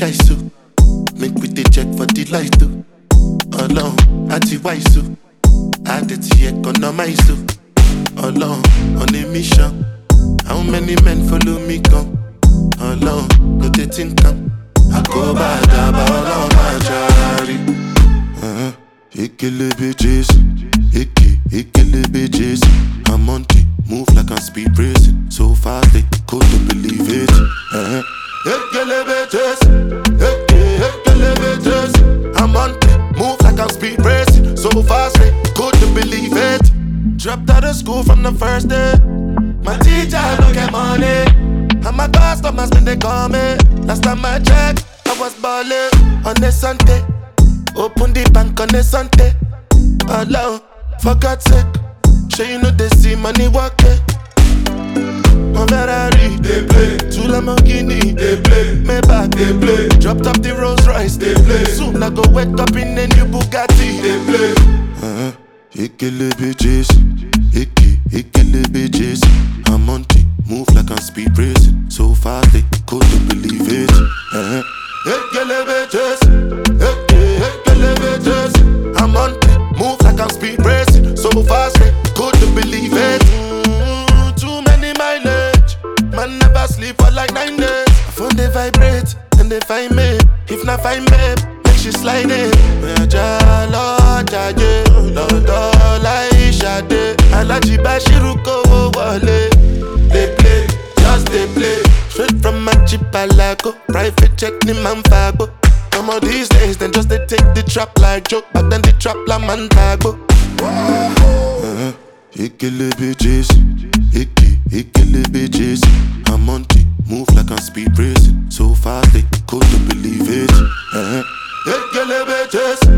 chai so. Make we dey check for the light too. Alone, anti wise so. Add it to economize so. Alone, on a mission. How many men follow me come? Alone, no they think come. I go bad about all my charity. Ikele bitches, ikele bitches. I'm on it, move like I'm speed racing. So fast they couldn't believe it. Ikele bitches, ikele bitches. I'm on it, move like I'm speed racing. So fast they couldn't believe it. Dropped out of school from the first day. My teacher don't get money, and my customers when they call me. Last time I checked, I was ballin' on a Sunday. Open the bank on a Sunday. Alone, for God's sake. Sure you know they see money walking. My Ferrari, they play. Two Lamborghini, they play. Maybach, they play. Dropped up the Rolls Royce, they play. Soon I go wake up in a new Bugatti, they play. Ikele bitches, ikele bitches. I'm on it, move like I'm speed racing. So fast they couldn't believe it. Ikele bitches, ikele bitches. I'm on it, move like I'm speed racing. So fast they couldn't believe it. Too many mileage, man never sleep for like 9 days. I phone they vibrate and they find me. If not find me, make she slide in. Alaji Bashiruko wale. They play, just they play. Straight from Machipalago, private jet ni manfago. Some of these days, then just they take the trap like joke, but then the trap la mantago. Ikele bitches, ikele bitches. I'm on it, move like I'm speed racing. So fast they couldn't believe it. Ikele bitches.